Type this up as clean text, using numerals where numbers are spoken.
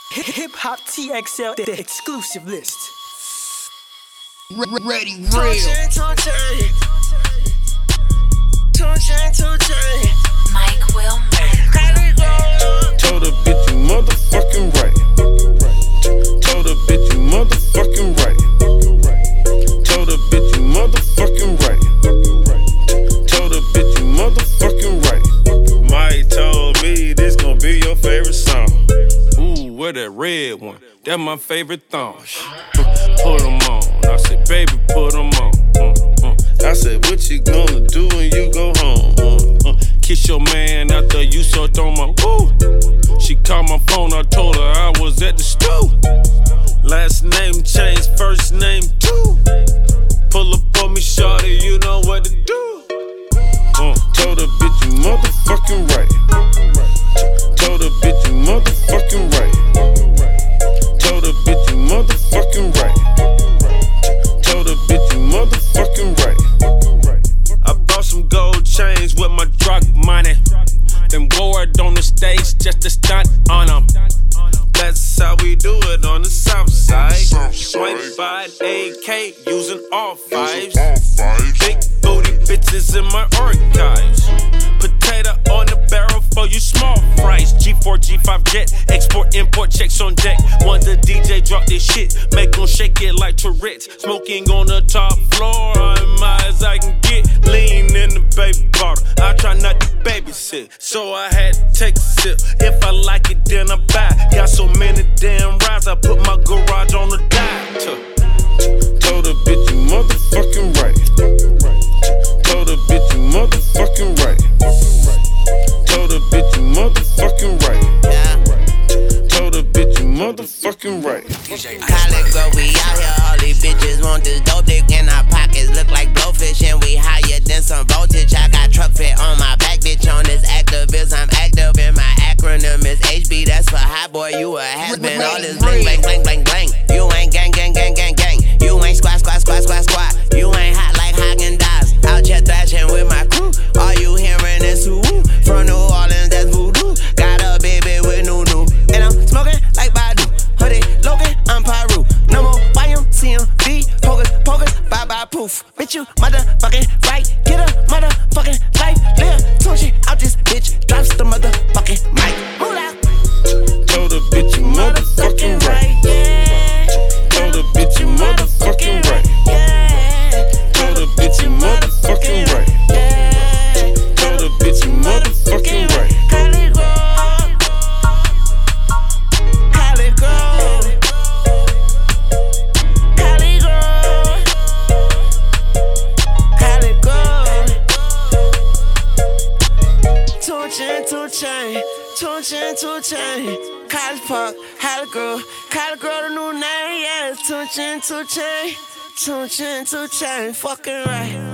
Hip Hop TXL, the exclusive list. Ready, real. Mike Wilmer. Told a bitch you motherfucking right. Told a bitch you motherfucking right. Told a bitch you motherfucking right. Told a bitch you motherfucking right. Mike told me this gon' be your favorite song. Ooh, where that red one? That my favorite thong. Put 'em on. I said, baby, put 'em on. I said, what you gonna do when you go home? Kiss your man after you sucked on my woo. She called my phone, I told her I was at the stool. Last name changed, first name too. Pull up on me, shawty, you know what to do. Told her bitch you motherfucking right. Told her bitch you motherfucking right. Told her bitch you motherfucking right. Told her bitch you motherfucking right. I bought some gold chains with my drug money. Then wore it on the stage just to stunt on them. That's how we do it on the south side. Swipe by AK using all fives. Big booty bitches in my archives. Potato on the barrel for you small fries. G4, G5 jet, export, import checks on deck. Once the DJ drop this shit, make 'em shake it like Tourette's. Smoking on the top floor, I'm high as I can get. Lean in the baby bottle, I try not to babysit, so I had to take a sip. If I like it, then I buy. Got so many damn rides, I put my garage on the dive. Told a bitch you motherfucking right. Told a bitch you motherfucking right. Told a bitch you motherfucking right. Told a bitch you motherfucking right. College girl, we out here. All these bitches want this dope dick in our pockets. Look like blowfish and we higher than some voltage. I got truck fit on my back, bitch. On this activist, I'm active and my acronym is HB. That's for hot boy, you a has-been. All this bling, bling, bling, bling, bling. You ain't gang, gang, gang, gang, gang. You ain't squat, squat, squat, squat, squat. You ain't hot like Haagen-Dazs. Out here thrashing with my crew. All you hearing is who? From New Orleans, that's voodoo. Got a baby with new. And I'm smoking like Badu. Hoodie, Logan, I'm Paru. No more YMCMB. Pocus, pocus, bye bye poof. Bitch, you motherfucking right. Get a motherfucking life. Live tune shit out this bitch. Drops the motherfucking mic. Move out. Told a bitch you motherfucking right. Told a bitch you motherfucking right. Told a bitch you motherfucking right. Told a bitch you motherfucking right. Two chain, College Park, Holly girl, the new name, yeah. Two chain, fucking right.